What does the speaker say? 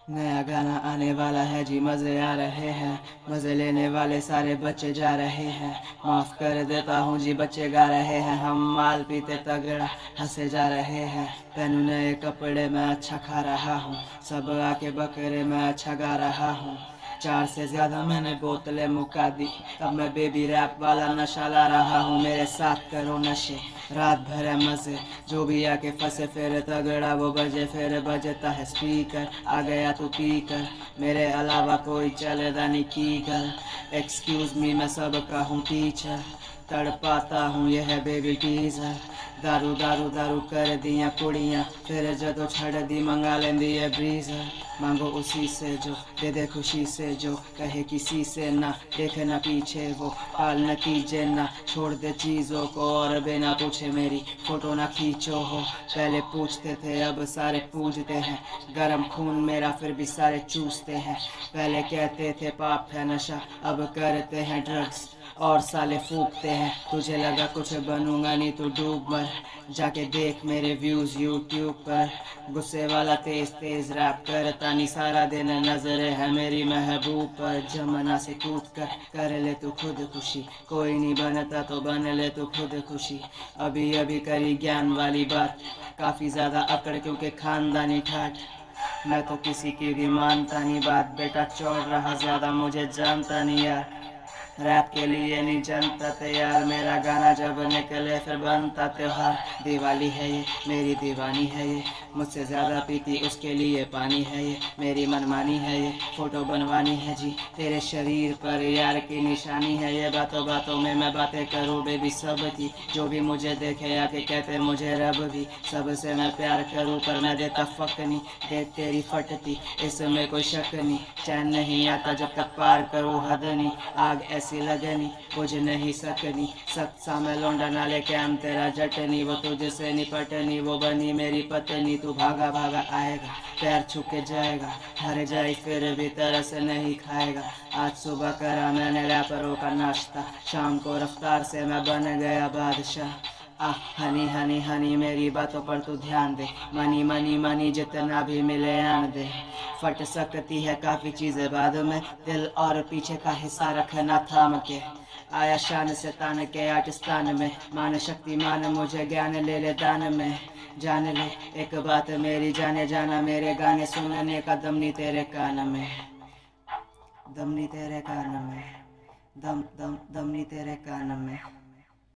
नया गाना आने वाला है जी, मजे आ रहे हैं, मजे लेने वाले सारे बच्चे जा रहे हैं। माफ कर देता हूँ जी, बच्चे गा रहे हैं, हम माल पीते तगड़ा हंसे जा रहे हैं। पहनू नए कपड़े मैं अच्छा खा रहा हूँ, सब आके बकरे मैं अच्छा गा रहा हूँ। 4 से ज्यादा मैंने बोतलें मुका दी, तब मैं बेबी रैप वाला नशा ला रहा हूँ। मेरे साथ करो नशे, रात भर है मजे, जो भी आके फंसे फिर तगड़ा वो बजे। फिर बजता है स्पीकर, आ गया तू पी कर, मेरे अलावा कोई चलेगा नहीं की कर। एक्सक्यूज मी मैं सबका हूँ टीचर, तड़पाता हूँ यह है बेबी टीजर। दारू दारू दारू कर दिया कुड़ियाँ, फिर जदों छड़ दी मंगा लेंदी है ब्रीजर। मांगो उसी से जो दे दे खुशी से, जो कहे किसी से ना देखे ना पीछे वो, पाल न कीजे ना छोड़ दे चीजों को, और बिना पूछे मेरी फोटो ना खींचो हो। पहले पूछते थे अब सारे पूछते हैं, गरम खून मेरा फिर भी सारे चूसते हैं। पहले कहते थे पाप है नशा, अब करते हैं ड्रग्स और साले फूकते हैं। तुझे लगा कुछ बनूंगा नहीं तो डूब मर, जाके देख मेरे व्यूज यूट्यूब पर। गुस्से वाला तेज तेज रैप करता नहीं सारा दिन, नजर है मेरी महबूब पर। जमना से कूद कर ले तू खुद खुशी, कोई नहीं बनता तो बन ले तू खुद खुशी। अभी अभी करी ज्ञान वाली बात, काफी ज्यादा अकड़ क्योंकि खानदानी ठाट। मैं तो किसी की भी मानता नहीं बात, बेटा चौड़ रहा ज्यादा मुझे जानता नहीं यार। रैप के लिए नहीं जनता तैयार, मेरा गाना जब निकले फिर बनता त्योहार। दिवाली है ये मेरी दीवानी है ये, मुझसे ज्यादा पीती उसके लिए पानी है ये। मेरी मनमानी है ये, फोटो बनवानी है जी तेरे शरीर पर यार की निशानी है ये। बातों बातों में मैं बातें करूँ बेबी सब की, जो भी मुझे देखे आके कहते मुझे रब भी। सबसे मैं प्यार करूँ पर मैं देता फक नहीं, देख तेरी फटती इसमें कोई शक नहीं। चैन नहीं आता जब तक पार करूँ हद नहीं, आग ऐसी लगनी बुझ नहीं सकनी। सच्चा मैं लौंडा नाले कैम तेरा जटनी, वो तुझसे निपटनी वो बनी मेरी पत्नी। तू भागा भागा आएगा, पैर छुके जाएगा, हर जाए फिर भी तरस नहीं खाएगा। आज सुबह करा मैंने रैपरों का नाश्ता, शाम को रफ्तार से मैं बन गया बादशाह। हनी हनी हनी मेरी बातों पर तू ध्यान दे, मनी मनी मनी जितना भी मिले आन दे। फट सकती है काफी चीजें बाद में, दिल और पीछे का हिस्सा रखना थाम के। आया शान से तान के आटिस्तान में, मान शक्तिमान मुझे ज्ञान ले ले दान में। जान ले एक बात मेरी जाने जाना, मेरे गाने सुनने का दम नहीं तेरे कान में, दम नहीं तेरे कान में, दम दम दम नहीं तेरे कान में।